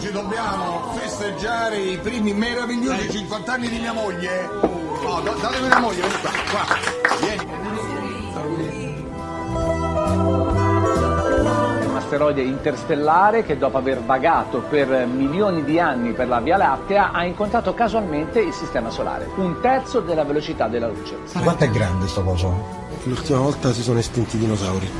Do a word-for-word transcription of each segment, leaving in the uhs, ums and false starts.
Oggi dobbiamo festeggiare i primi meravigliosi cinquanta anni di mia moglie. No, datemi mia moglie, vieni qua, qua. Vieni. Un asteroide interstellare che dopo aver vagato per milioni di anni per la Via Lattea ha incontrato casualmente il Sistema Solare, un terzo della velocità della luce. Quanto è grande sto coso? L'ultima volta si sono estinti i dinosauri.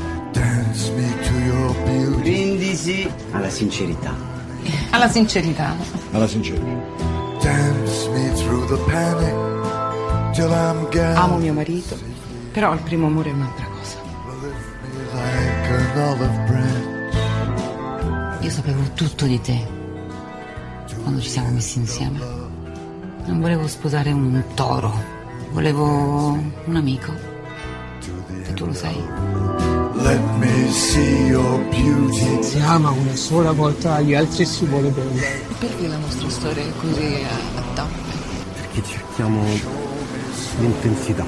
Brindisi alla sincerità. Alla sincerità. Alla sincerità. Amo mio marito, però il primo amore è un'altra cosa. Io sapevo tutto di te quando ci siamo messi insieme. Non volevo sposare un toro, volevo un amico. E tu lo sei. Si ama una sola volta, agli altri si vuole bene. Perché la nostra storia è così a tappe? Perché cerchiamo l'intensità.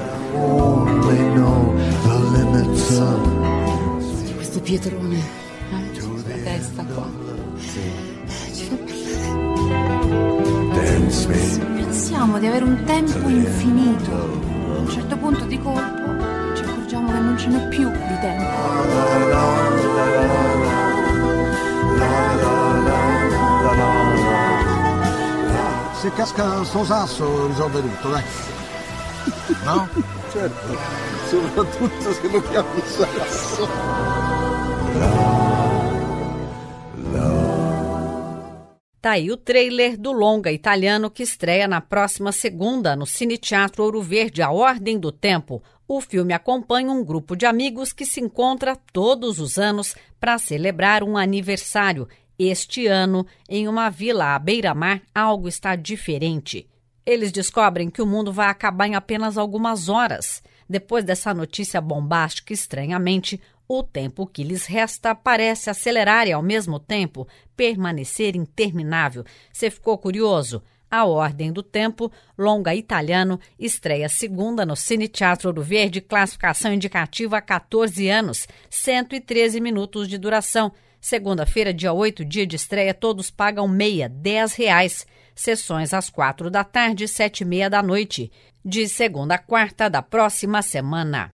Questo pietrone, eh? Sulla testa qua. Ci fa parlare. Pensiamo di avere un tempo infinito. A un certo punto di colpo ci accorgiamo che non ce n'è più di tempo. Se casca sto sasso risolve tutto, dai. No? Certo, soprattutto se lo chiami sasso. Tá aí o trailer do longa italiano que estreia na próxima segunda no Cine Teatro Ouro Verde, A Ordem do Tempo. O filme acompanha um grupo de amigos que se encontra todos os anos para celebrar um aniversário. Este ano, em uma vila à beira-mar, algo está diferente. Eles descobrem que o mundo vai acabar em apenas algumas horas. Depois dessa notícia bombástica, estranhamente, o tempo que lhes resta parece acelerar e, ao mesmo tempo, permanecer interminável. Você ficou curioso? A Ordem do Tempo, longa italiano, estreia segunda no Cine Teatro Ouro Verde, classificação indicativa a catorze anos, cento e treze minutos de duração. Segunda-feira, dia oito, dia de estreia, todos pagam meia, dez reais. Sessões às quatro da tarde, sete e meia da noite. De segunda a quarta da próxima semana.